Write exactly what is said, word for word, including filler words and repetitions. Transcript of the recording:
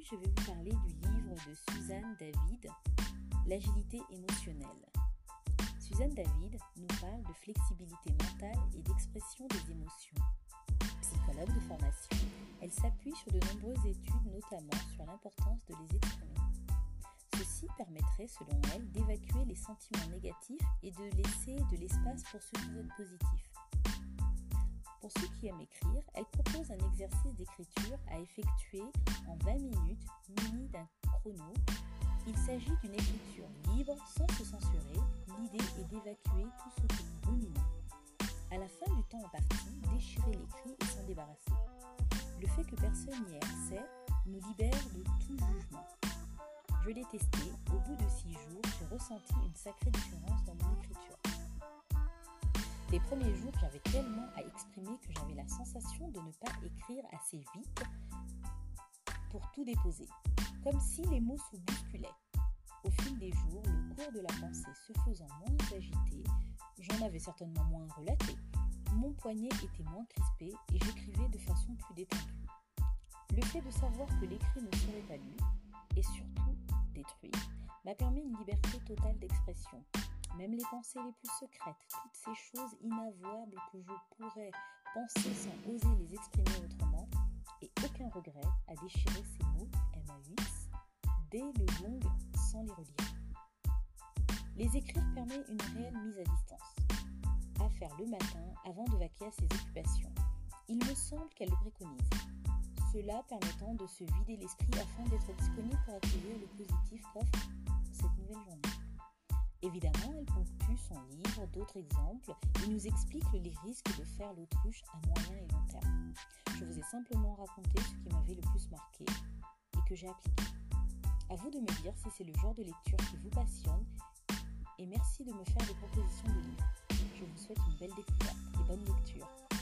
Aujourd'hui, je vais vous parler du livre de Suzanne David, L'agilité émotionnelle. Suzanne David nous parle de flexibilité mentale et d'expression des émotions. Psychologue de formation, elle s'appuie sur de nombreuses études, notamment sur l'importance de les exprimer. Ceci permettrait, selon elle, d'évacuer les sentiments négatifs et de laisser de l'espace pour ceux qui sont positifs. Pour ceux qui aiment écrire, elle propose un exercice d'écriture à effectuer en vingt minutes, muni d'un chrono. Il s'agit d'une écriture libre, sans se censurer. L'idée est d'évacuer tout ce que nous ruminons. À la fin du temps imparti, déchirer l'écrit et s'en débarrasser. Le fait que personne n'y ait accès nous libère de tout jugement. Je l'ai testé, au bout de six jours, j'ai ressenti une sacrée différence dans mon écriture. Les premiers jours, j'avais tellement à exprimer que j'avais la sensation de ne pas écrire assez vite pour tout déposer, comme si les mots se bousculaient. Au fil des jours, le cours de la pensée se faisant moins agité, j'en avais certainement moins relaté, mon poignet était moins crispé et j'écrivais de façon plus détendue. Le fait de savoir que l'écrit ne serait pas lu, et surtout détruit, m'a permis une liberté totale d'expression. Même les pensées les plus secrètes, toutes ces choses inavouables que je pourrais penser sans oser les exprimer autrement, et aucun regret à déchirer ces mots M A U X dès le long sans les relire. Les écrire permet une réelle mise à distance, à faire le matin avant de vaquer à ses occupations. Il me semble qu'elle le préconise, cela permettant de se vider l'esprit afin d'être disponible pour accueillir le positif qu'offre cette nouvelle journée. Évidemment, elle ponctue son livre d'autres exemples et nous explique les risques de faire l'autruche à moyen et long terme. Je vous ai simplement raconté ce qui m'avait le plus marqué et que j'ai appliqué. À vous de me dire si c'est le genre de lecture qui vous passionne et merci de me faire des propositions de livres. Je vous souhaite une belle découverte et bonne lecture.